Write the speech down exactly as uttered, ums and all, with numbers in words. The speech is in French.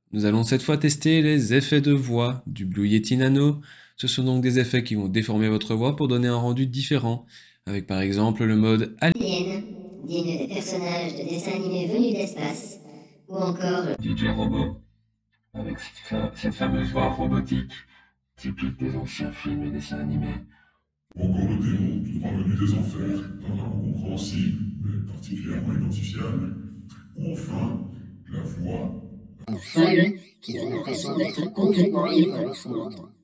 Nous allons cette fois tester les effets de voix du Blue Yeti Nano. Ce sont donc des effets qui vont déformer votre voix pour donner un rendu différent, avec par exemple le mode Alien, digne des personnages de dessins animés venus d'espace, ou encore le D J Robot, avec cette, cette fameuse voix robotique, typique des anciens films et dessins animés. Ou encore le démon, tout droit venu des enfers, d'un incompréhensible, mais particulièrement identifiable. Ou enfin, la voix folle qui donne l'impression d'être complètement libre dans son ordre.